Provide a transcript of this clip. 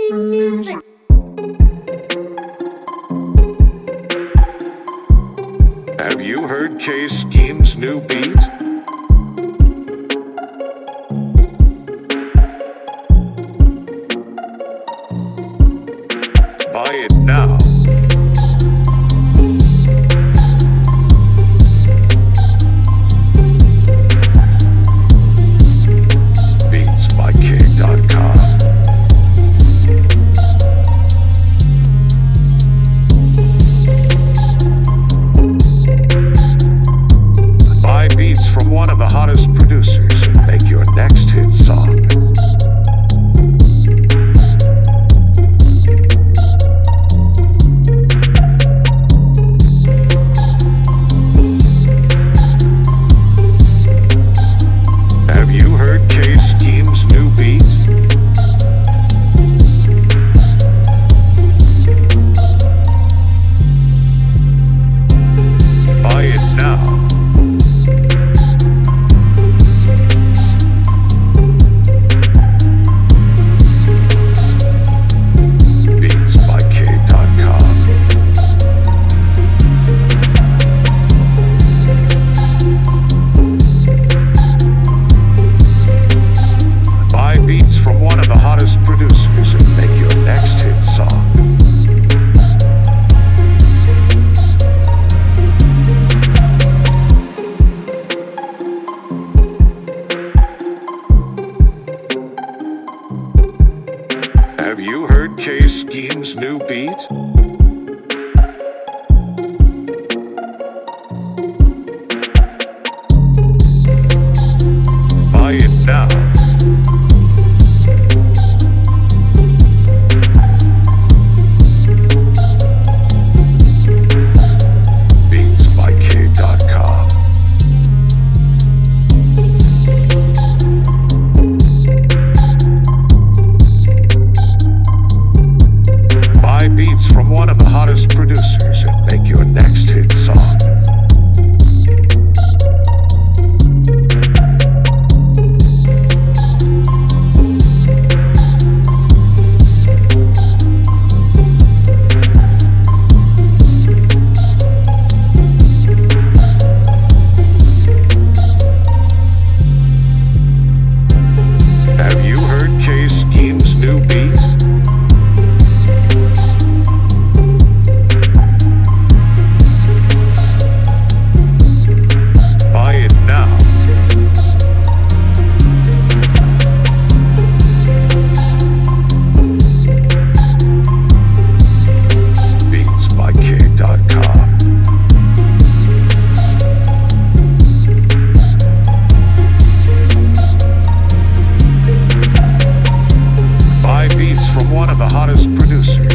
music. Have you heard Chase Scheme's new beat? Buy it now. Beatsbyking.com. Buy beats from one of the hottest producers and make your next hit song. Have you heard Chase Scheme's new beats? Buy it now. Beatsbyking.com. Buy beats from one of the hottest producers and make your next hit song. Have you heard Chase Scheme's new beat? Buy it now. Beatsbyking.com. Buy beats from one of the hottest producers and make your next hit song. Have you heard Chase Scheme's new beat? Buy it now. Beatsbyking.com. Buy beats from one of the hottest producers